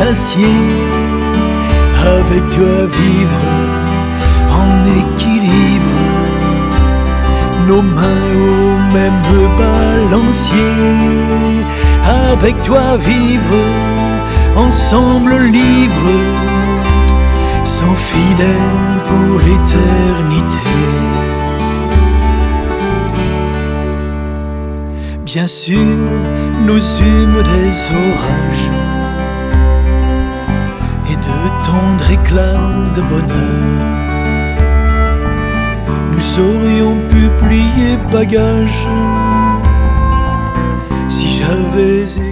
d'acier. Avec toi vivre en équilibre, nos mains au même balancier. Avec toi vivre ensemble libre, sans filet pour l'éternité. Bien sûr, nous eûmes des orages et de tendres éclats de bonheur. Nous aurions pu plier bagages si j'avais